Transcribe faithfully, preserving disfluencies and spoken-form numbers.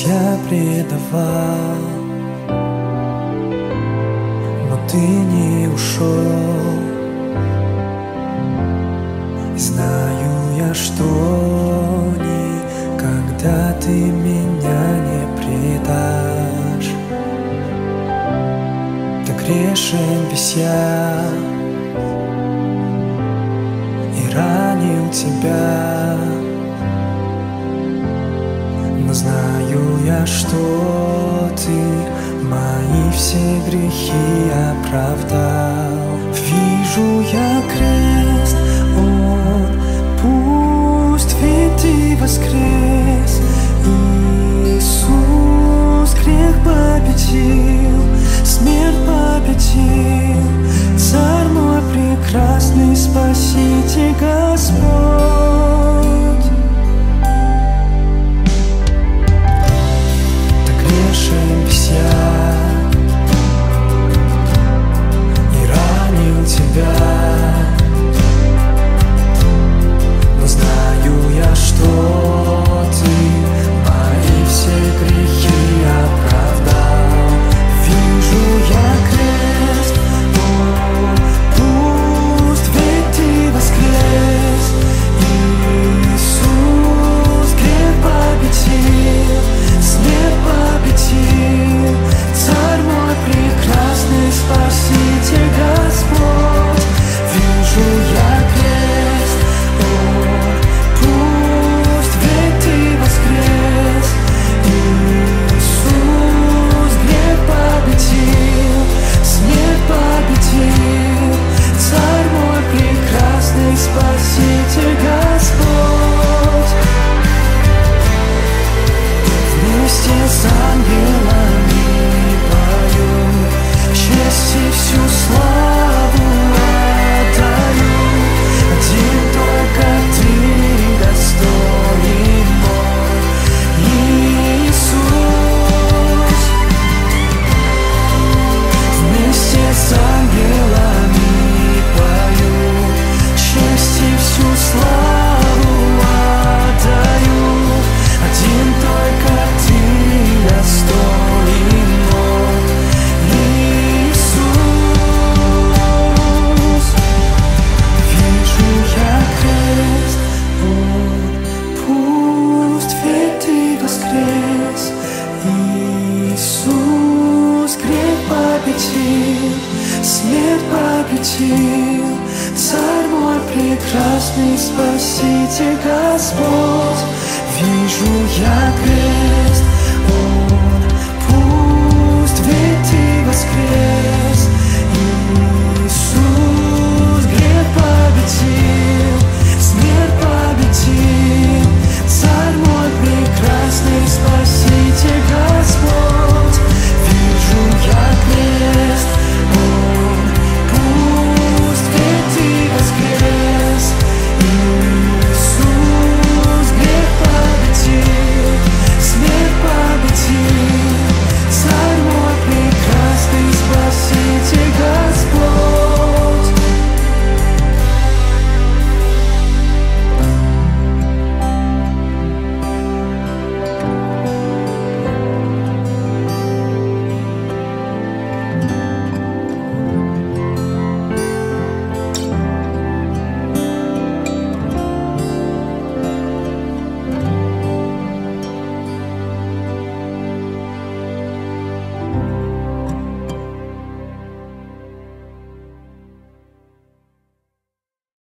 я предавал, но ты не ушел. И знаю я, что никогда ты меня не предашь. Так грешен весь я и ранил тебя, но знаю я, что ты мои все грехи оправдал. Вижу я крест, он пусть, ведь ты воскрес. Иисус грех победил, смерть победил. Царь мой прекрасный, Спаситель Господь. Так грешен весь я и ранил тебя, но знаю я, что ты мои все грехи оправдал. Вижу я крест, он пусть, ведь ты воскрес. Иисус грех победил, смерть победил. Царь мой прекрасный, Спаситель Господь. Вижу я крест, он пусть, ведь ты воскрес. Иисус грех победил, смерть победил. Царь мой прекрасный, Спаситель Господь. Вместе с ангелами пою, честь и всю славу отдаю. Один только ты достоин мой Иисус. Вместе с ангелами пою, честь и всю славу отдаю. Один только ты достоин мой Иисус. Вижу я крест, он пусть, ведь ты воскрес. Иисус грех победил, смерть победил. Царь мой прекрасный, Спаситель Господь. Вижу я крест, он пусть, ведь ты воскрес.